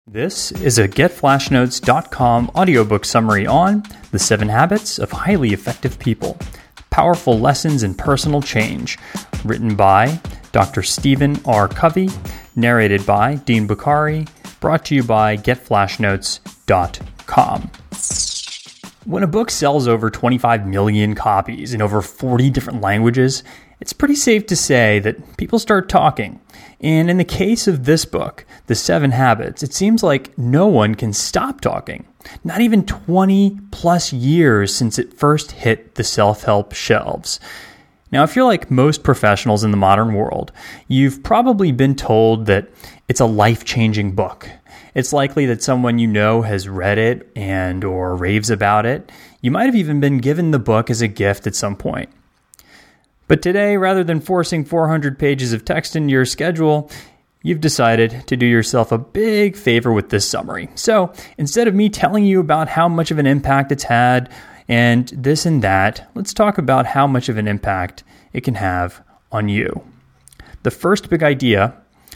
This is a GetFlashNotes.com audiobook summary on The 7 Habits of Highly Effective People, Powerful Lessons in Personal Change, written by Dr. Stephen R. Covey, narrated by Dean Bukhari, brought to you by GetFlashNotes.com. When a book sells over 25 million copies in over 40 different languages, it's pretty safe to say that people start talking. And in the case of this book, The 7 Habits, it seems like no one can stop talking. Not even 20 plus years since it first hit the self-help shelves. Now, if you're like most professionals in the modern world, you've probably been told that it's a life-changing book. It's likely that someone you know has read it and or raves about it. You might have even been given the book as a gift at some point. But today, rather than forcing 400 pages of text into your schedule, you've decided to do yourself a big favor with this summary. So instead of me telling you about how much of an impact it's had and this and that, let's talk about how much of an impact it can have on you. The first big idea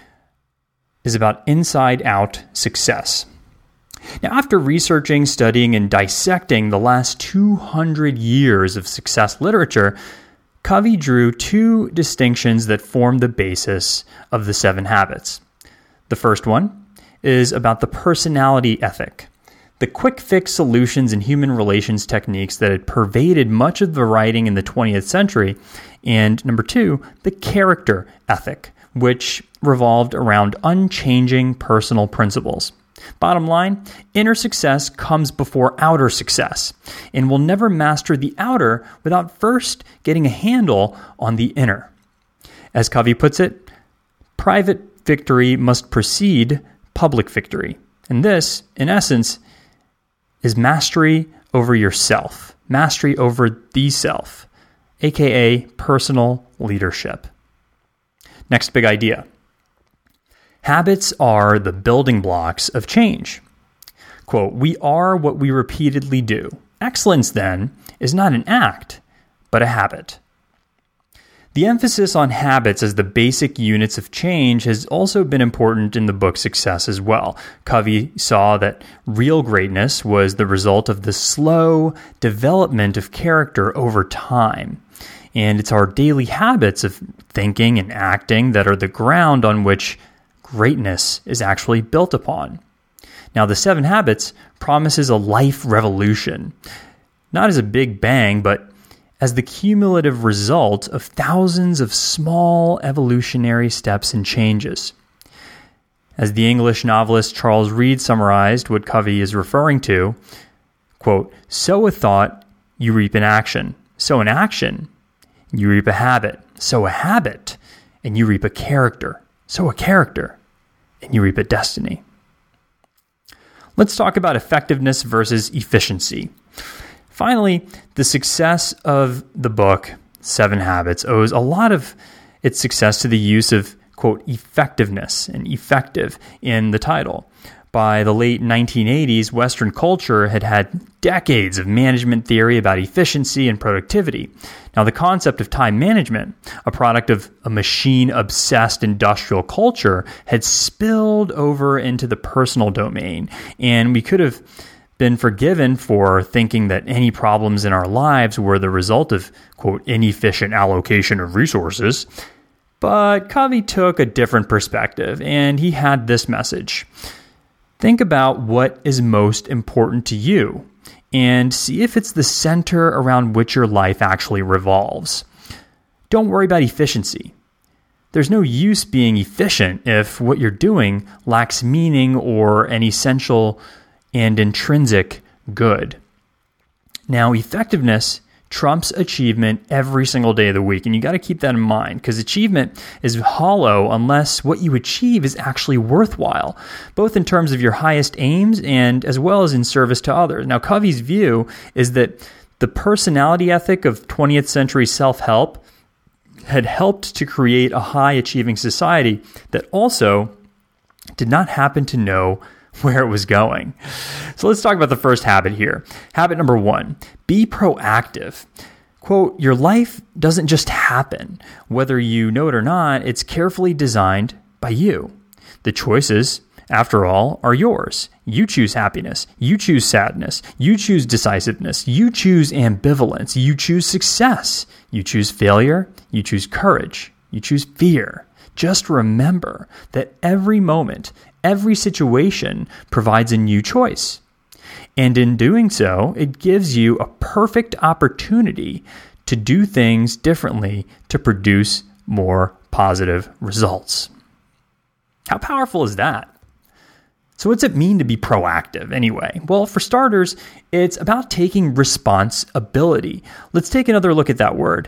is about inside-out success. Now, after researching, studying, and dissecting the last 200 years of success literature, Covey drew two distinctions that form the basis of the 7 habits. The first one is about the personality ethic, the quick fix solutions and human relations techniques that had pervaded much of the writing in the 20th century. And number two, the character ethic, which revolved around unchanging personal principles. Bottom line, inner success comes before outer success, and we'll never master the outer without first getting a handle on the inner. As Covey puts it, private victory must precede public victory. And this, in essence, is mastery over yourself, mastery over the self, aka personal leadership. Next big idea. Habits are the building blocks of change. Quote, "We are what we repeatedly do. Excellence, then, is not an act, but a habit." The emphasis on habits as the basic units of change has also been important in the book's success as well. Covey saw that real greatness was the result of the slow development of character over time. And it's our daily habits of thinking and acting that are the ground on which greatness is actually built upon. Now, the 7 Habits promises a life revolution, not as a big bang, but as the cumulative result of thousands of small evolutionary steps and changes. As the English novelist Charles Reade summarized what Covey is referring to, quote, "Sow a thought, you reap an action. Sow an action, you reap a habit. Sow a habit, and you reap a character. Sow a character, and you reap a destiny." Let's talk about effectiveness versus efficiency. Finally, the success of the book, 7 Habits, owes a lot of its success to the use of, quote, effectiveness and effective in the title. By the late 1980s, Western culture had had decades of management theory about efficiency and productivity. Now, the concept of time management, a product of a machine-obsessed industrial culture, had spilled over into the personal domain, and we could have been forgiven for thinking that any problems in our lives were the result of, quote, inefficient allocation of resources. But Covey took a different perspective, and he had this message. Think about what is most important to you and see if it's the center around which your life actually revolves. Don't worry about efficiency. There's no use being efficient if what you're doing lacks meaning or an essential and intrinsic good. Now, effectiveness trumps achievement every single day of the week. And you got to keep that in mind because achievement is hollow unless what you achieve is actually worthwhile, both in terms of your highest aims and as well as in service to others. Now, Covey's view is that the personality ethic of 20th century self-help had helped to create a high-achieving society that also did not happen to know where it was going. So let's talk about the first habit here. Habit number 1, be proactive. Quote, your life doesn't just happen. Whether you know it or not, it's carefully designed by you. The choices after all, are yours. You choose happiness. You choose sadness. You choose decisiveness. You choose ambivalence. You choose success. You choose failure. You choose courage. You choose fear. Just remember that every moment, every situation provides a new choice. And in doing so, it gives you a perfect opportunity to do things differently to produce more positive results. How powerful is that? So what's it mean to be proactive anyway? Well, for starters, it's about taking responsibility. Let's take another look at that word,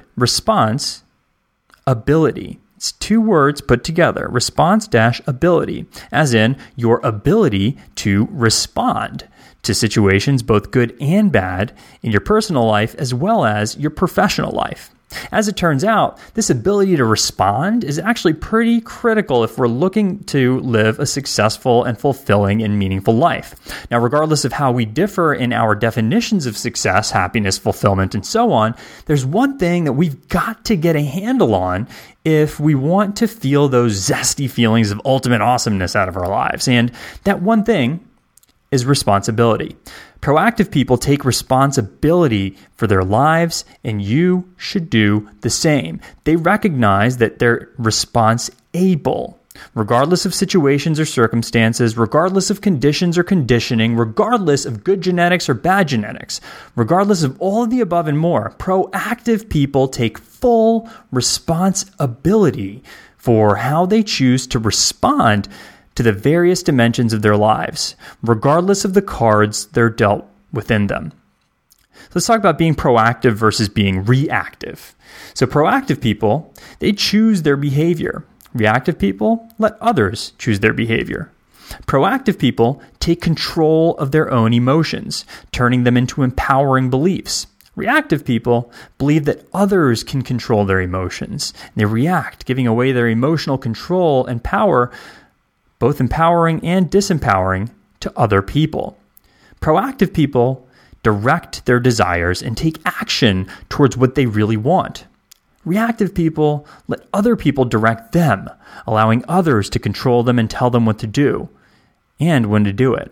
response-ability. It's two words put together, response-ability, as in your ability to respond to situations, both good and bad, in your personal life as well as your professional life. As it turns out, this ability to respond is actually pretty critical if we're looking to live a successful and fulfilling and meaningful life. Now, regardless of how we differ in our definitions of success, happiness, fulfillment, and so on, there's one thing that we've got to get a handle on if we want to feel those zesty feelings of ultimate awesomeness out of our lives. And that one thing is responsibility. Proactive people take responsibility for their lives, and you should do the same. They recognize that they're responsible, regardless of situations or circumstances, regardless of conditions or conditioning, regardless of good genetics or bad genetics, regardless of all of the above and more. Proactive people take full responsibility for how they choose to respond to the various dimensions of their lives, regardless of the cards they're dealt within them. So let's talk about being proactive versus being reactive. So proactive people, they choose their behavior. Reactive people let others choose their behavior. Proactive people take control of their own emotions, turning them into empowering beliefs. Reactive people believe that others can control their emotions. They react, giving away their emotional control and power, both empowering and disempowering, to other people. Proactive people direct their desires and take action towards what they really want. Reactive people let other people direct them, allowing others to control them and tell them what to do and when to do it.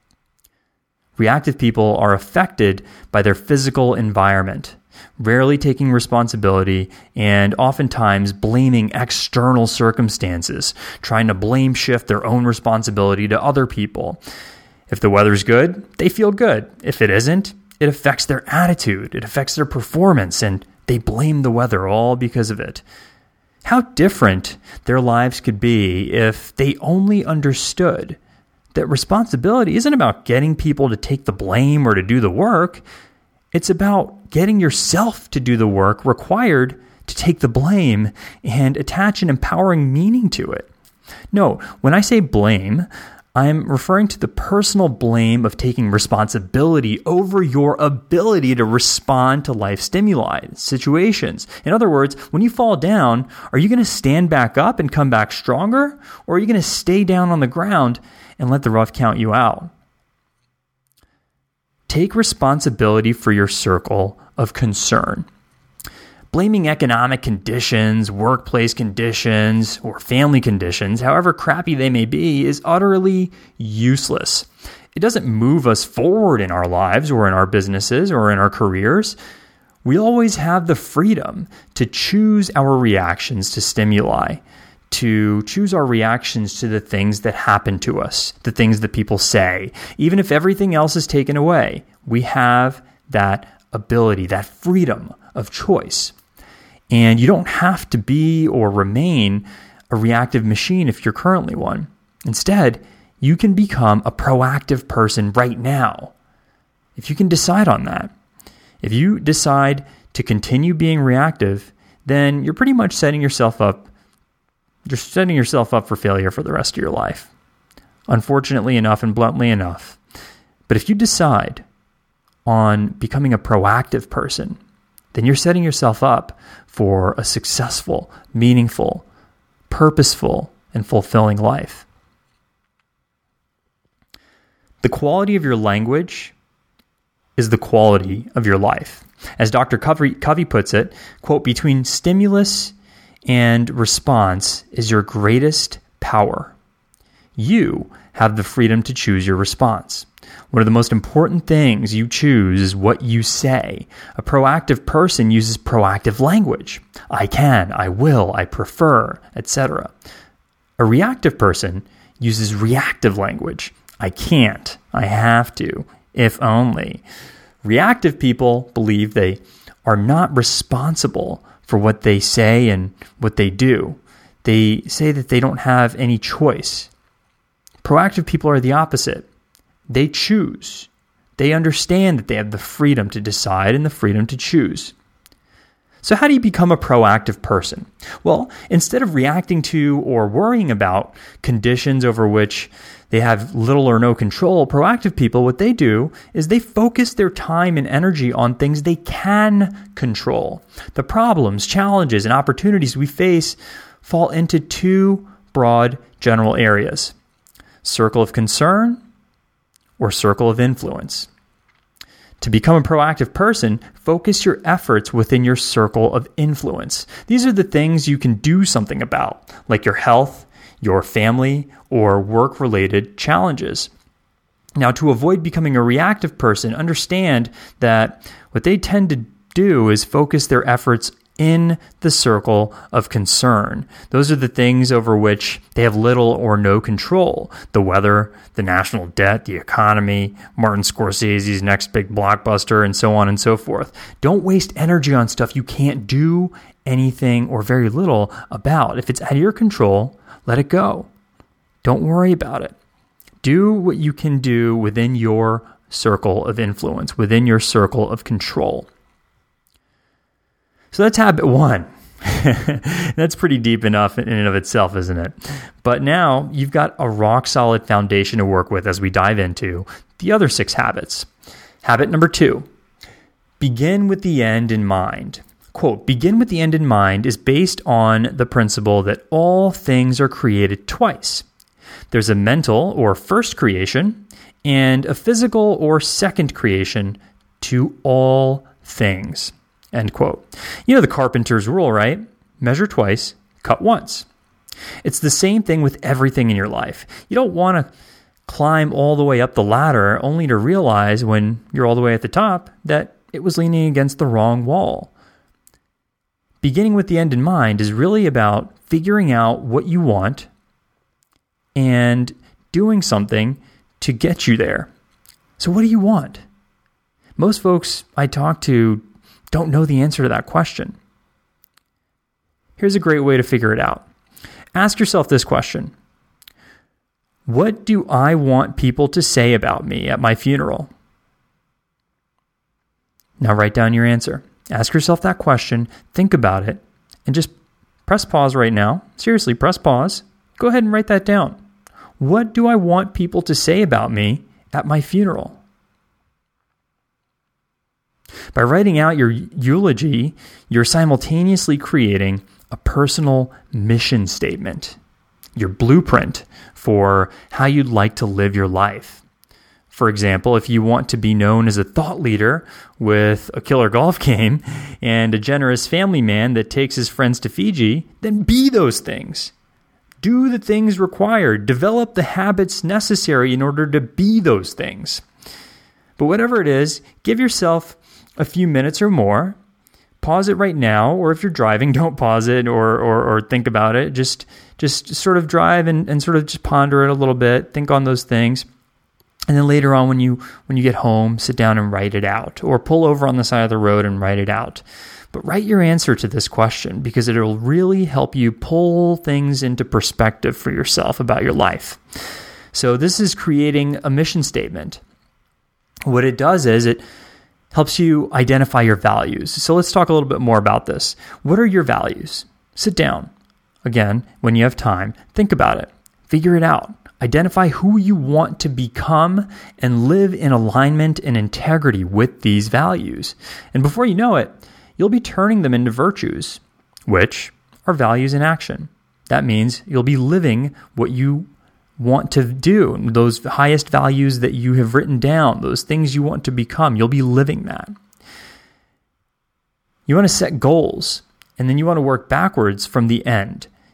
Reactive people are affected by their physical environment, rarely taking responsibility and oftentimes blaming external circumstances, trying to blame shift their own responsibility to other people. If the weather's good, they feel good. If it isn't, it affects their attitude, it affects their performance, and they blame the weather all because of it. How different their lives could be if they only understood that responsibility isn't about getting people to take the blame or to do the work. It's about getting yourself to do the work required to take the blame and attach an empowering meaning to it. No, when I say blame, I'm referring to the personal blame of taking responsibility over your ability to respond to life stimuli, situations. In other words, when you fall down, are you going to stand back up and come back stronger? Or are you going to stay down on the ground and let the rough count you out? Take responsibility for your circle of concern. Blaming economic conditions, workplace conditions, or family conditions, however crappy they may be, is utterly useless. It doesn't move us forward in our lives or in our businesses or in our careers. We always have the freedom to choose our reactions to stimuli, to choose our reactions to the things that happen to us, the things that people say. Even if everything else is taken away, we have that ability, that freedom of choice. And you don't have to be or remain a reactive machine if you're currently one. Instead, you can become a proactive person right now. If you can decide on that. If you decide to continue being reactive, then you're pretty much setting yourself up for failure for the rest of your life. Unfortunately enough and bluntly enough. But if you decide on becoming a proactive person, then you're setting yourself up for a successful, meaningful, purposeful, and fulfilling life. The quality of your language is the quality of your life. As Dr. Covey puts it, quote, between stimulus and response is your greatest power. You have the freedom to choose your response. One of the most important things you choose is what you say. A proactive person uses proactive language. I can, I will, I prefer, etc. A reactive person uses reactive language. I can't, I have to, if only. Reactive people believe they are not responsible for what they say and what they do. They say that they don't have any choice. Proactive people are the opposite. They choose. They understand that they have the freedom to decide and the freedom to choose. So how do you become a proactive person? Well, instead of reacting to or worrying about conditions over which they have little or no control, proactive people, what they do is they focus their time and energy on things they can control. The problems, challenges, and opportunities we face fall into two broad general areas: circle of concern or circle of influence. To become a proactive person, focus your efforts within your circle of influence. These are the things you can do something about, like your health, your family, or work-related challenges. Now, to avoid becoming a reactive person, understand that what they tend to do is focus their efforts in the circle of concern. Those are the things over which they have little or no control. The weather, the national debt, the economy, Martin Scorsese's next big blockbuster, and so on and so forth. Don't waste energy on stuff you can't do anything or very little about. If it's out of your control, let it go. Don't worry about it. Do what you can do within your circle of influence, within your circle of control. So that's habit one. That's pretty deep enough in and of itself, isn't it? But now you've got a rock solid foundation to work with as we dive into the other 6 habits. Habit number 2, begin with the end in mind. Quote, begin with the end in mind is based on the principle that all things are created twice. There's a mental or first creation and a physical or second creation to all things. End quote. You know the carpenter's rule, right? Measure twice, cut once. It's the same thing with everything in your life. You don't want to climb all the way up the ladder only to realize when you're all the way at the top that it was leaning against the wrong wall. Beginning with the end in mind is really about figuring out what you want and doing something to get you there. So what do you want? Most folks I talk to don't know the answer to that question. Here's a great way to figure it out. Ask yourself this question: what do I want people to say about me at my funeral? Now write down your answer. Ask yourself that question, think about it, and just press pause right now. Seriously, press pause. Go ahead and write that down. What do I want people to say about me at my funeral? By writing out your eulogy, you're simultaneously creating a personal mission statement, your blueprint for how you'd like to live your life. For example, if you want to be known as a thought leader with a killer golf game and a generous family man that takes his friends to Fiji, then be those things. Do the things required. Develop the habits necessary in order to be those things. But whatever it is, give yourself a few minutes or more. Pause it right now, or if you're driving, don't pause it or think about it. Just sort of drive and sort of just ponder it a little bit. Think on those things. And then later on when you get home, sit down and write it out, or pull over on the side of the road and write it out. But write your answer to this question because it'll really help you pull things into perspective for yourself about your life. So this is creating a mission statement. What it does is it helps you identify your values. So let's talk a little bit more about this. What are your values? Sit down. Again, when you have time, think about it. Figure it out. Identify who you want to become and live in alignment and integrity with these values. And before you know it, you'll be turning them into virtues, which are values in action. That means you'll be living what you want to do, those highest values that you have written down, those things you want to become, you'll be living that. You want to set goals, and then you want to work backwards from the end.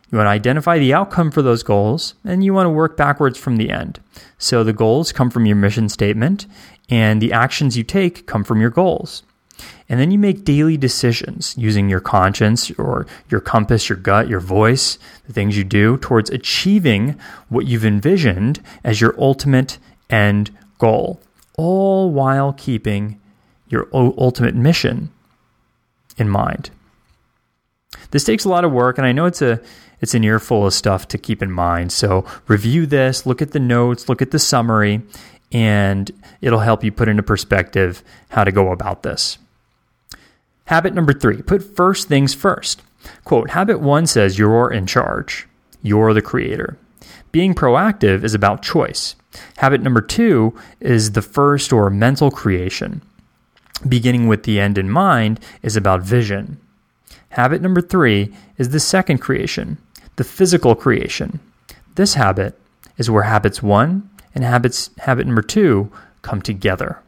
You want to identify the outcome for those goals, and you want to work backwards from the end. So the goals come from your mission statement, and the actions you take come from your goals. And then you make daily decisions using your conscience or your compass, your gut, your voice, the things you do towards achieving what you've envisioned as your ultimate end goal, all while keeping your ultimate mission in mind. This takes a lot of work, and I know it's an earful of stuff to keep in mind. So review this, look at the notes, look at the summary, and it'll help you put into perspective how to go about this. Habit number 3, put first things first. Quote, habit 1 says you're in charge. You're the creator. Being proactive is about choice. Habit number 2 is the first or mental creation. Beginning with the end in mind is about vision. Habit number 3 is the second creation, the physical creation. This habit is where habits 1 and habit number 2 come together.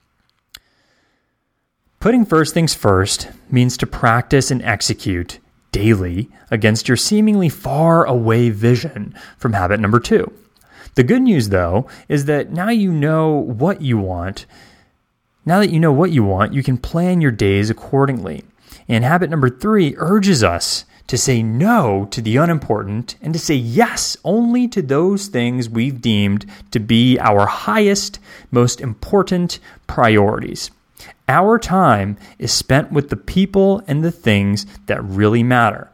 Putting first things first means to practice and execute daily against your seemingly far away vision from habit number 2. The good news, though, is that now you know what you want. Now that you know what you want, you can plan your days accordingly. And habit number 3 urges us to say no to the unimportant and to say yes only to those things we've deemed to be our highest, most important priorities. Our time is spent with the people and the things that really matter.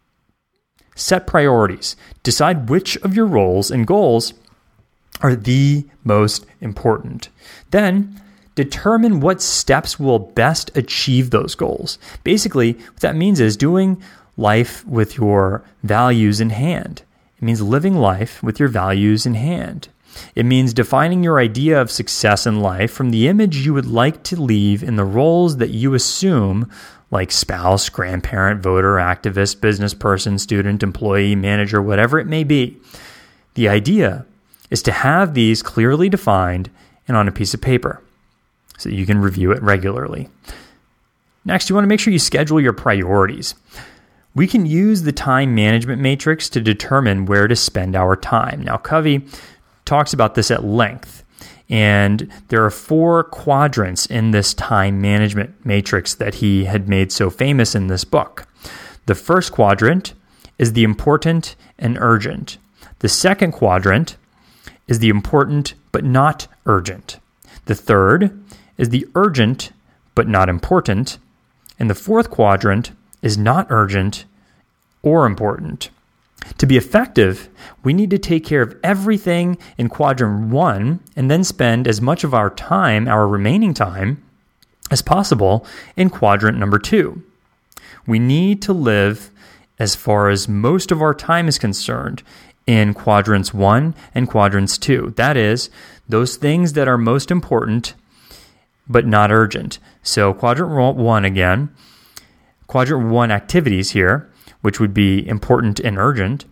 Set priorities. Decide which of your roles and goals are the most important. Then, determine what steps will best achieve those goals. Basically, what that means is doing life with your values in hand. It means living life with your values in hand. It means defining your idea of success in life from the image you would like to leave in the roles that you assume, like spouse, grandparent, voter, activist, business person, student, employee, manager, whatever it may be. The idea is to have these clearly defined and on a piece of paper so that you can review it regularly. Next, you want to make sure you schedule your priorities. We can use the time management matrix to determine where to spend our time. Now, Covey talks about this at length, and there are 4 quadrants in this time management matrix that he had made so famous in this book. The first quadrant is the important and urgent. The second quadrant is the important but not urgent. The third is the urgent but not important. And the fourth quadrant is not urgent or important. To be effective, we need to take care of everything in quadrant 1 and then spend as much of our time, our remaining time, as possible in quadrant number 2. We need to live, as far as most of our time is concerned, in quadrants 1 and quadrants 2. That is, those things that are most important but not urgent. So quadrant 1 again, quadrant 1 activities here, which would be important and urgent,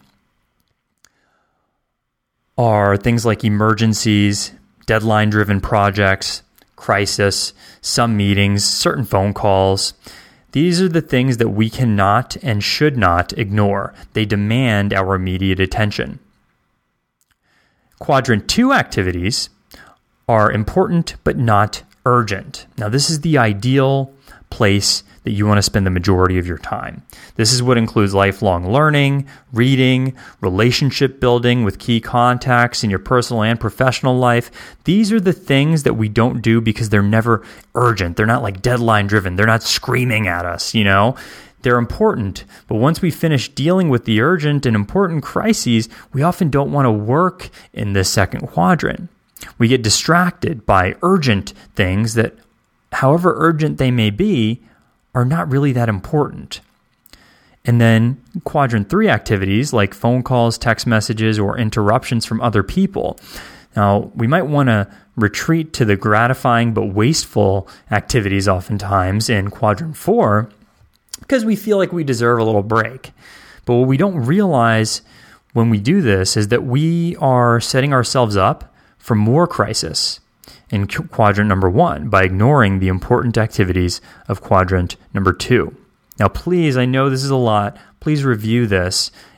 are things like emergencies, deadline-driven projects, crisis, some meetings, certain phone calls. These are the things that we cannot and should not ignore. They demand our immediate attention. Quadrant 2 activities are important but not urgent. Now, this is the ideal place that you want to spend the majority of your time. This is what includes lifelong learning, reading, relationship building with key contacts in your personal and professional life. These are the things that we don't do because they're never urgent. They're not like deadline driven. They're not screaming at us, you know? They're important, but once we finish dealing with the urgent and important crises, we often don't want to work in this second quadrant. We get distracted by urgent things that, however urgent they may be, are not really that important. And then quadrant 3 activities like phone calls, text messages, or interruptions from other people. Now, we might want to retreat to the gratifying but wasteful activities oftentimes in quadrant 4 because we feel like we deserve a little break. But what we don't realize when we do this is that we are setting ourselves up for more crisis in quadrant number 1 by ignoring the important activities of quadrant number 2. Now, please, I know this is a lot. Please review this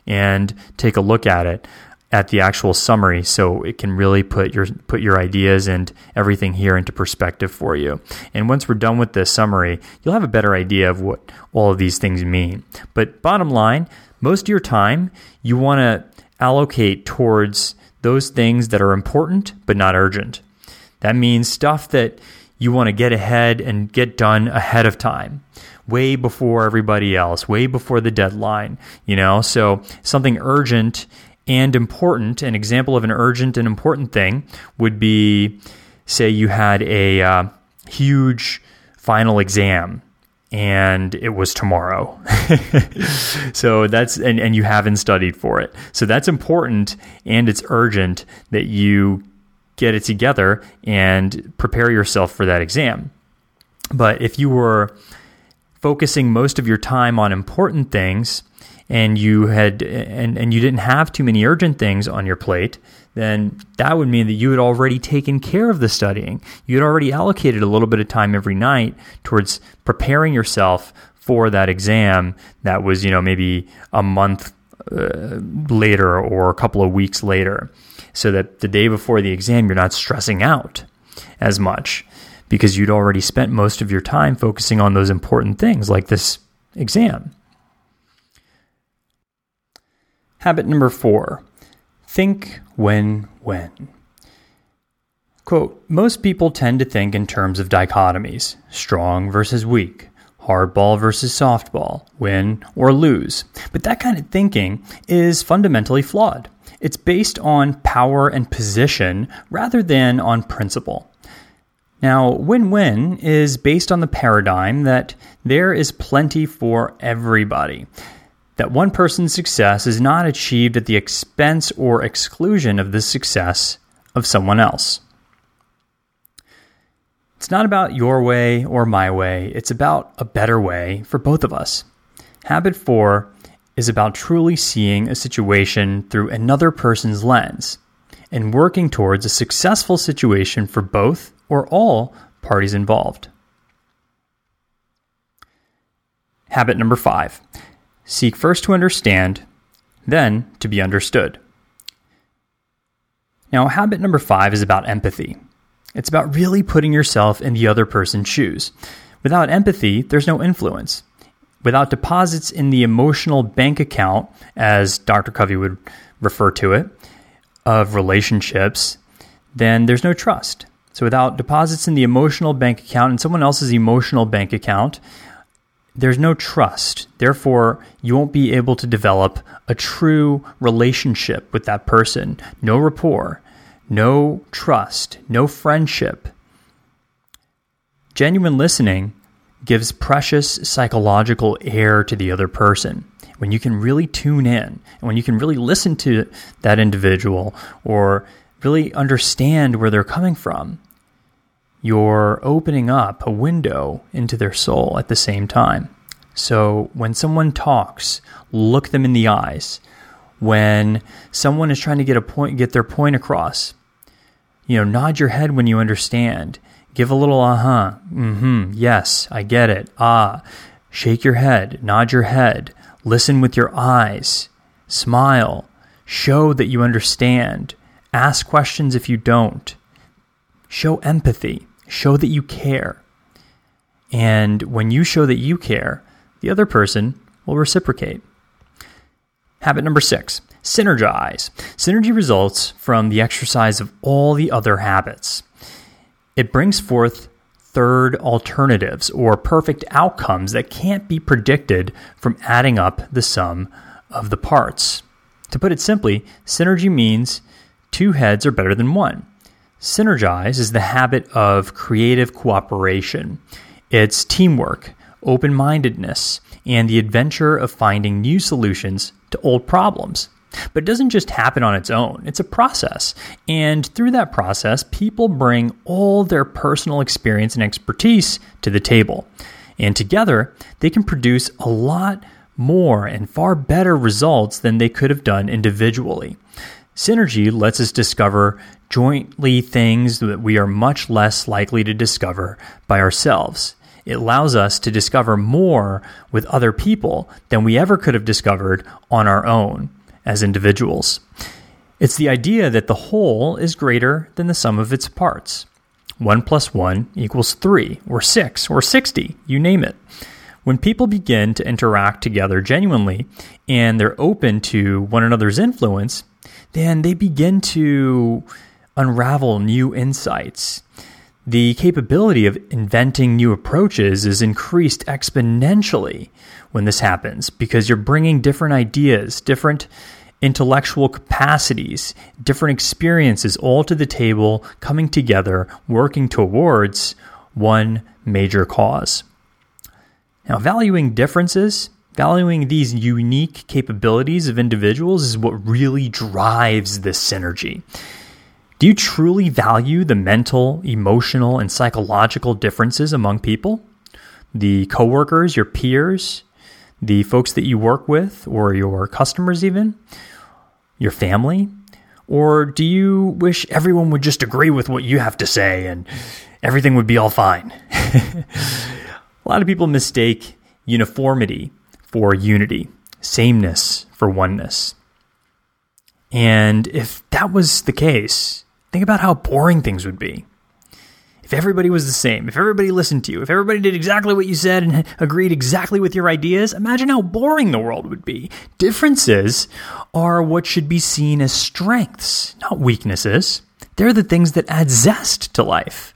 and take a look at it at the actual summary, so it can really put your ideas and everything here into perspective for you. And once we're done with this summary, you'll have a better idea of what all of these things mean. But bottom line, most of your time you want to allocate towards those things that are important but not urgent. That means stuff that you want to get ahead and get done ahead of time, way before everybody else, way before the deadline, So something urgent and important, an example of an urgent and important thing would be, say you had a huge final exam and it was tomorrow. So and you haven't studied for it. So that's important, and it's urgent that you get it together and prepare yourself for that exam. But if you were focusing most of your time on important things, and you didn't have too many urgent things on your plate, then that would mean that you had already taken care of the studying. You had already allocated a little bit of time every night towards preparing yourself for that exam that was, maybe a month later or a couple of weeks later, so that the day before the exam, you're not stressing out as much because you'd already spent most of your time focusing on those important things like this exam. Habit number 4, think win-win. Quote, most people tend to think in terms of dichotomies, strong versus weak, hardball versus softball, win or lose. But that kind of thinking is fundamentally flawed. It's based on power and position rather than on principle. Now, win-win is based on the paradigm that there is plenty for everybody, that one person's success is not achieved at the expense or exclusion of the success of someone else. It's not about your way or my way. It's about a better way for both of us. Habit 4 is about truly seeing a situation through another person's lens and working towards a successful situation for both or all parties involved. Habit number 5. Seek first to understand, then to be understood. Now, habit number 5 is about empathy. It's about really putting yourself in the other person's shoes. Without empathy, there's no influence. Without deposits in the emotional bank account, as Dr. Covey would refer to it, of relationships, then there's no trust. So without deposits in the emotional bank account and someone else's emotional bank account, there's no trust. Therefore, you won't be able to develop a true relationship with that person. No rapport, no trust, no friendship. Genuine listening gives precious psychological air to the other person. When you can really tune in, and when you can really listen to that individual or really understand where they're coming from, you're opening up a window into their soul at the same time. So when someone talks, look them in the eyes. When someone is trying to get their point across, nod your head when you understand. Give a little yes, I get it, shake your head, nod your head, listen with your eyes, smile, show that you understand, ask questions if you don't, show empathy. Show that you care. And when you show that you care, the other person will reciprocate. Habit number 6, synergize. Synergy results from the exercise of all the other habits. It brings forth third alternatives or perfect outcomes that can't be predicted from adding up the sum of the parts. To put it simply, synergy means 2 heads are better than 1. Synergize is the habit of creative cooperation. It's teamwork, open-mindedness, and the adventure of finding new solutions to old problems. But it doesn't just happen on its own. It's a process. And through that process, people bring all their personal experience and expertise to the table. And together, they can produce a lot more and far better results than they could have done individually. Synergy lets us discover jointly things that we are much less likely to discover by ourselves. It allows us to discover more with other people than we ever could have discovered on our own as individuals. It's the idea that the whole is greater than the sum of its parts. 1 + 1 = 3, or 6, or 60, you name it. When people begin to interact together genuinely and they're open to one another's influence, then they begin to unravel new insights. The capability of inventing new approaches is increased exponentially when this happens because you're bringing different ideas, different intellectual capacities, different experiences all to the table, coming together, working towards one major cause. Now, valuing differences, valuing these unique capabilities of individuals is what really drives this synergy. Do you truly value the mental, emotional, and psychological differences among people? The coworkers, your peers, the folks that you work with, or your customers even? Your family? Or do you wish everyone would just agree with what you have to say and everything would be all fine? A lot of people mistake uniformity for unity, sameness for oneness. And if that was the case, think about how boring things would be. If everybody was the same, if everybody listened to you, if everybody did exactly what you said and agreed exactly with your ideas, imagine how boring the world would be. Differences are what should be seen as strengths, not weaknesses. They're the things that add zest to life.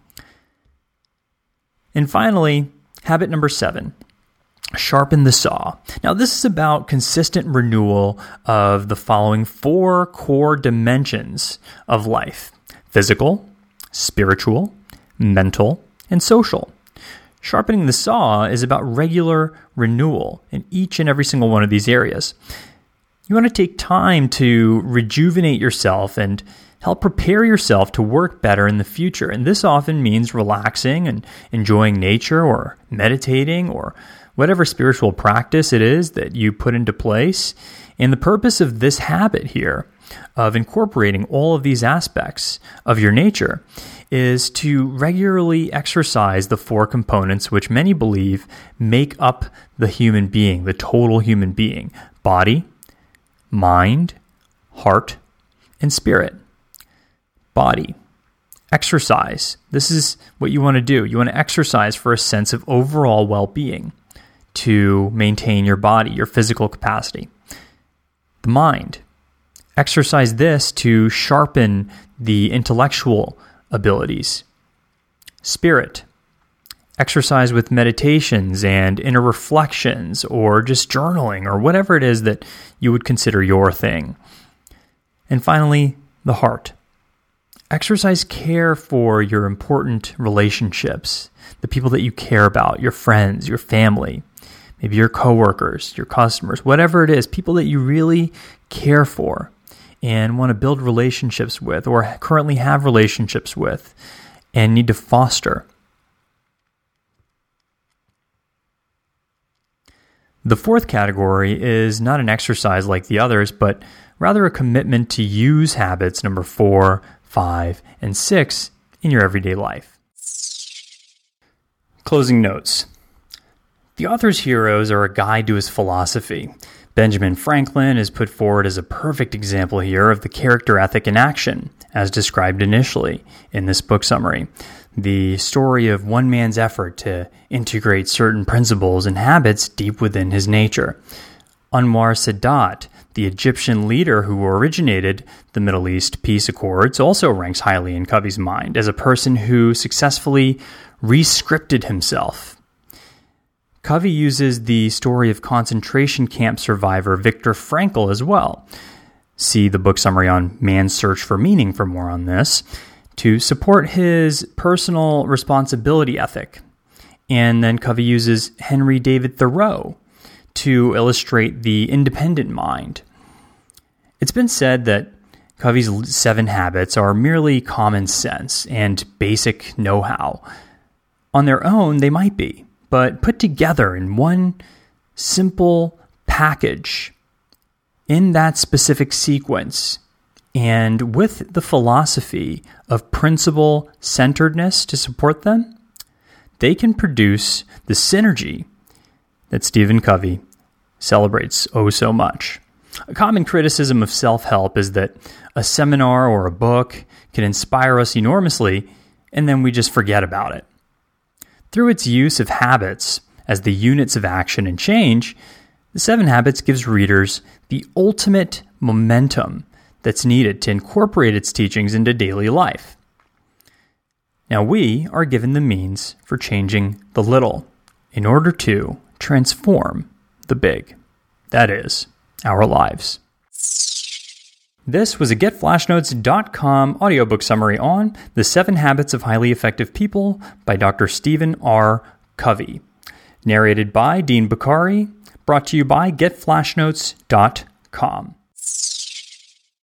And finally, habit number 7, sharpen the saw. Now, this is about consistent renewal of the following 4 core dimensions of life: physical, spiritual, mental, and social. Sharpening the saw is about regular renewal in each and every single one of these areas. You want to take time to rejuvenate yourself and help prepare yourself to work better in the future. And this often means relaxing and enjoying nature or meditating or whatever spiritual practice it is that you put into place. And the purpose of this habit here of incorporating all of these aspects of your nature is to regularly exercise the 4 components which many believe make up the human being, the total human being: body, mind, heart, and spirit. Body. Exercise. This is what you want to do. You want to exercise for a sense of overall well-being to maintain your body, your physical capacity. The mind. Exercise this to sharpen the intellectual abilities. Spirit. Exercise with meditations and inner reflections or just journaling or whatever it is that you would consider your thing. And finally, the heart. Exercise care for your important relationships, the people that you care about, your friends, your family, maybe your coworkers, your customers, whatever it is, people that you really care for and want to build relationships with or currently have relationships with and need to foster. The 4th category is not an exercise like the others, but rather a commitment to use habits number 4, 5, and 6 in your everyday life. Closing notes. The author's heroes are a guide to his philosophy. Benjamin Franklin is put forward as a perfect example here of the character ethic in action, as described initially in this book summary. The story of one man's effort to integrate certain principles and habits deep within his nature. Anwar Sadat, the Egyptian leader who originated the Middle East peace accords, also ranks highly in Covey's mind as a person who successfully re-scripted himself. Covey uses the story of concentration camp survivor Viktor Frankl as well. See the book summary on Man's Search for Meaning for more on this, to support his personal responsibility ethic. And then Covey uses Henry David Thoreau to illustrate the independent mind. It's been said that Covey's 7 habits are merely common sense and basic know-how. On their own, they might be, but put together in one simple package in that specific sequence and with the philosophy of principle-centeredness to support them, they can produce the synergy that Stephen Covey celebrates oh so much. A common criticism of self-help is that a seminar or a book can inspire us enormously, and then we just forget about it. Through its use of habits as the units of action and change, The 7 Habits gives readers the ultimate momentum that's needed to incorporate its teachings into daily life. Now we are given the means for changing the little in order to transform the big. That is, our lives. This was a GetFlashNotes.com audiobook summary on The 7 Habits of Highly Effective People by Dr. Stephen R. Covey. Narrated by Dean Bakari, brought to you by GetFlashNotes.com.